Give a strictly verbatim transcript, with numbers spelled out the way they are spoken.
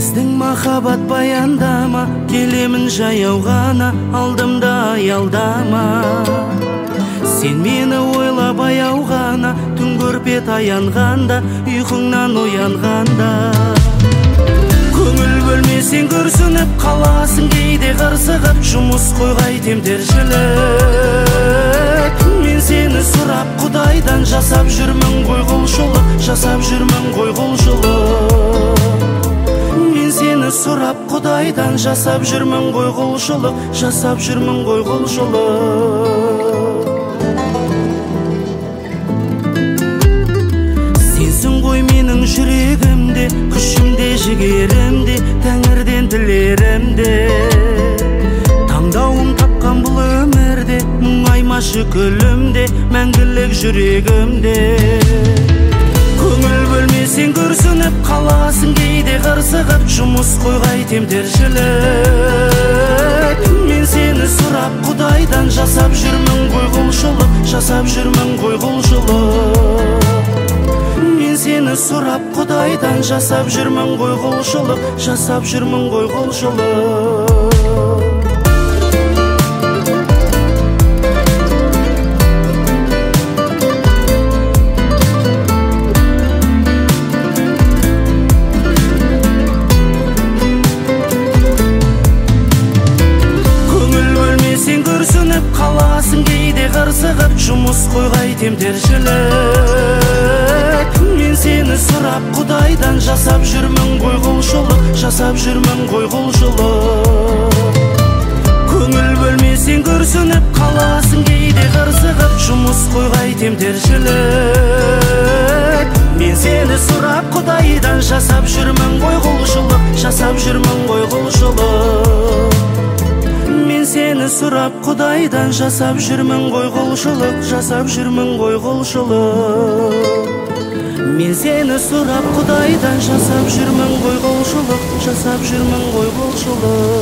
біздің махаббат баяндама, келемін жаяу ғана, алдымда аялдама. Сен мені ойла баяу ғана, түн көрпе таянғанда, ұйқыңнан оянғанда. Көңіл бөлмесең күрсініп қаласың, кейде қырсығып, жұмыс қойғай темтіршілік. Мен сені сұрап Құдайдан, жасап жүрмін ғой құлшылық, жасап жүрмін ғой құлшылық. Мен сені сұрап Құдайдан, жасап жүрмін ғой құлшылық, жасап жүрмін ғой құлшылық. Сенсің ғой менің жүрегімде, күшімде, жігерімде, тәңірден тілерімде. Таңдауым тапқан бұл өмірде, мұңаймашы күлімде, мәңгілік жүрегімде. Көңіл бөлмесең күрсініп қаласың, кейде қырсығып, жұмыс қойғай темтіршілік. Мен сені сұрап Құдайдан, жасап жүрмін ғой құлшылық, жасап жүрмін ғой құлшылық. Мен сені сұрап Құдайдан, жасап жүрмін ғой құлшылық, жасап жүрмін ғой құлшылық. Кейде қырсығып, жұмыс қойғай темтіршілік. Мен сені сұрап Құдайдан, жасап жүрмін ғой құлшылық, жасап жүрмін ғой құлшылық. Көңіл бөлмесең күрсініп қаласың, кейде қырсығып, жұмыс қойғай темтіршілік. Мен сені сұрап Құдайдан, жасап жүрмін ғой құлшылық, жасап жүрмін ғой құлшылық. Мен сені сұрап Құдайдан, жасап жүрмін ғой құлшылық, жасап жүрмін ғой құлшылық. Мен сені сұрап Құдайдан, жасап жүрмін ғой құлшылық, жасап жүрмін ғой құлшылық.